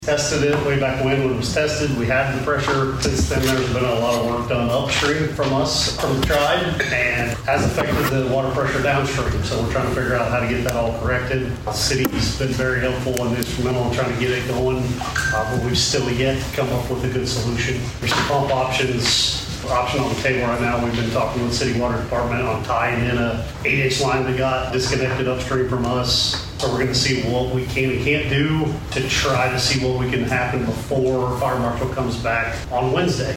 Tested it way back when it was tested. We had the pressure. Since then, there's been a lot of work done upstream from us, from the tribe, and has affected the water pressure downstream. So we're trying to figure out how to get that all corrected. The city's been very helpful and instrumental in trying to get it going, but we've still yet to come up with a good solution. There's some pump option on the table right now. We've been talking with the city water department on tying in a 8-inch line that got disconnected upstream from us. So we're going to see what we can and can't do to try to see what we can happen before Fire Marshal comes back on Wednesday.